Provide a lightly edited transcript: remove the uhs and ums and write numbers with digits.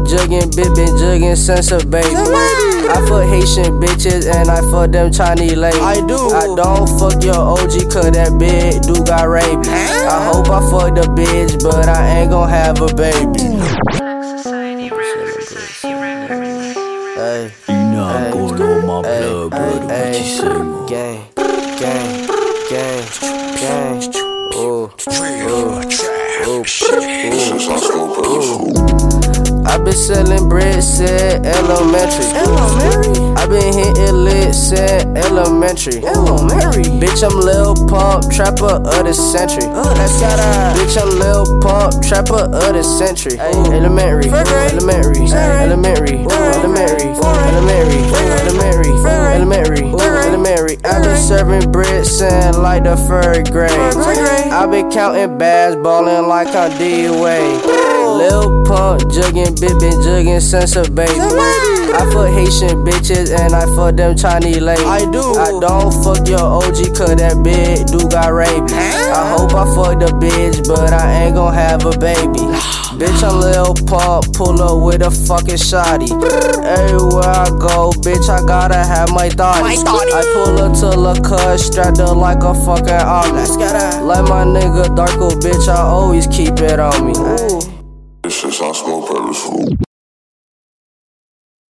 jugging, bitch been jugging since a baby. I fuck Haitian bitches and I fuck them Chinese ladies. I don't fuck your OG cause that bitch do got rabies. I hope I fuck the bitch, but I ain't gon' have a baby. Hey, you know I'm going on my blood, brother. What you say, man? Gang, gang, gang, gang. Ooh, I been selling bread, said elementary. I been hitting lit, said elementary. Bitch, I'm Lil Pump, trapper of the century. Bitch, I'm Lil Pump, trapper of the century. Elementary, elementary, elementary, elementary, elementary, elementary, elementary, elementary. I been serving bread, saying like the third grade. I been counting bags, ballin' like I'm D-Wade. Lil Pump, jugging, bitch been jugging since a baby. I fuck Haitian bitches and I fuck them Chinese ladies. I don't fuck your OG cause that bitch do got rabies. I hope I fuck the bitch, but I ain't gon' have a baby. Bitch, I'm Lil Pump, pull up with a fucking shotty. Everywhere I go, bitch, I gotta have my thotties. I pull up to La Cuz, strapped up like a fucking army. Like my nigga Darko, bitch, I always keep it on me. This is how smoke purposeful.